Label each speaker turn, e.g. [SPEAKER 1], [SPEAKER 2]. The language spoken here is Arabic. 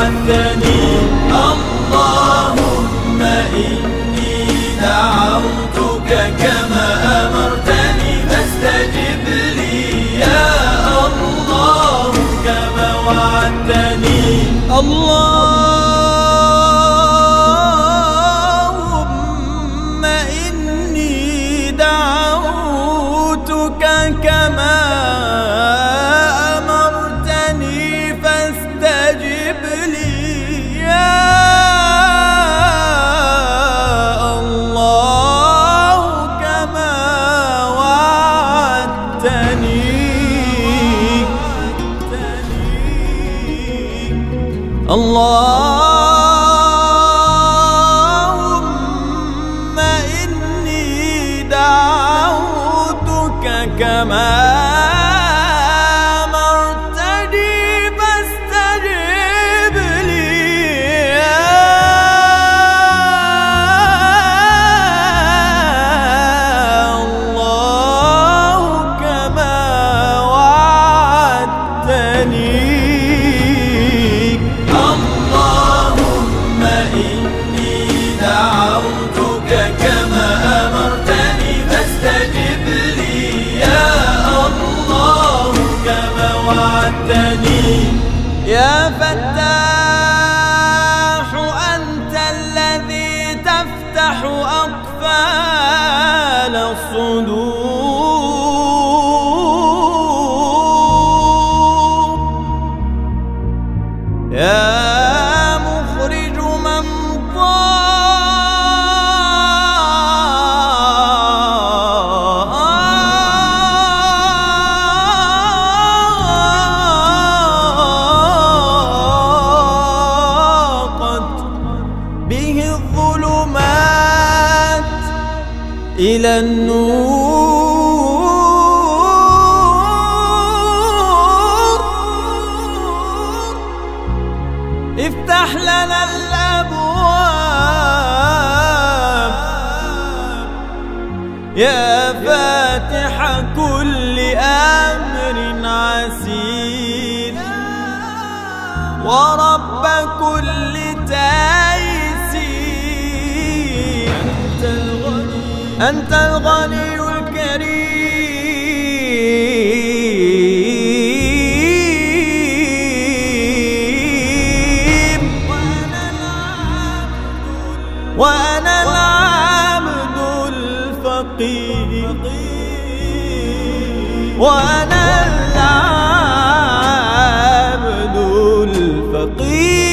[SPEAKER 1] وعدتني. اللهم إني دعوتك كما أمرتني فاستجب لي يا الله كما وعدتني. اللهم إني دعوتك كما أمرتني فاستجب لي يا الله كما وعدتني. اللهم إني دعوتك كما أمرتني فاستجب لي يا الله كما وعدتني. اللهم إني دعوتك كما أمرتني فاستجب لي يا الله كما وعدتني. يا فتاح أنت الذي تفتح أقفال الصدور. يا مخرج من ضاقت به الظلمات إلى النور. افتح لنا الأبواب يا فاتح كل أمر عسير ورب كل تيسير. أنت الغني الكريم وأنا العبد الفقير. وأنا العبد الفقير.